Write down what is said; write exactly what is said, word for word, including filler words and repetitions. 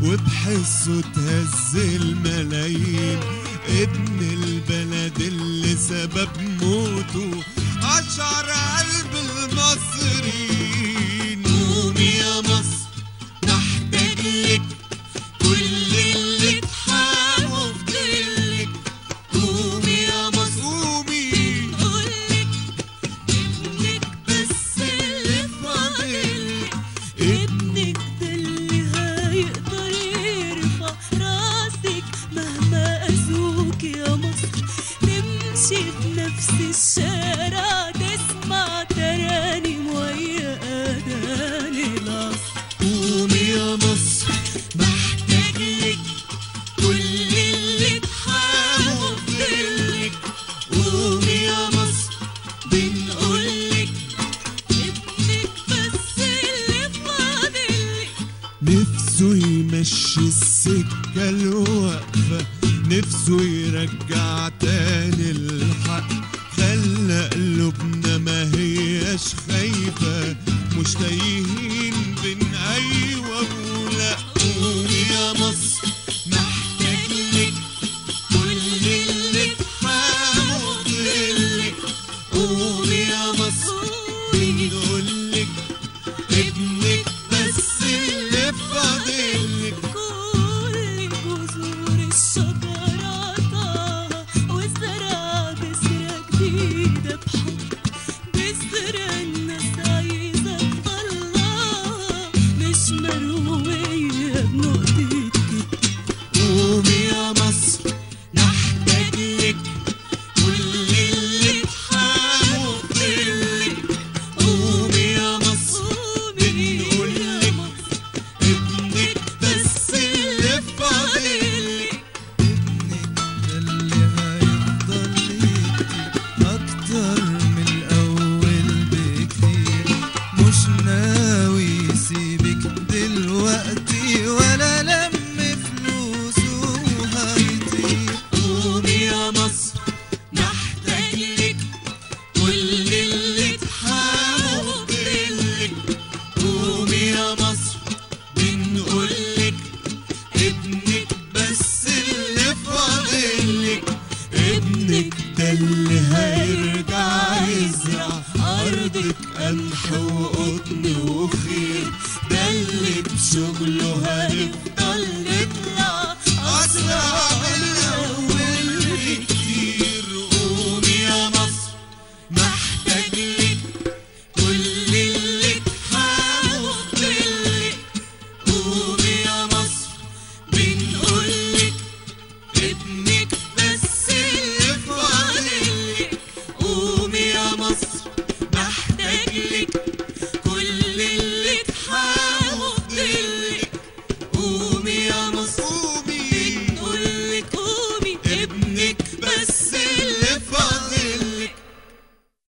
وبحسه تهز الملايين، ابن البلد اللي سبب موته أشعر قلب المصريين. قومي يا مصر نحتاج لك، كل اللي اتحاموا في ظلك. قومي يا مصر قومي، بنقولك ابنك بس اللي فاضلك، ابنك ده اللي هيقدر يرفع راسك مهما أذوك يا مصر. نمشي في نفس الشارع تسمع ترانيم ويا أذان العصر. قومي يا مصر محتاج لك، كل اللي اتحاموا في ظلك. قومي يا مصر بنقولك ابنك بس اللي فاضلك. نفسه يمشي السكة الواقفة، نفسه يرجع تاني الحق، خلى قلوبنا ما هياش خايفة، مش تايهين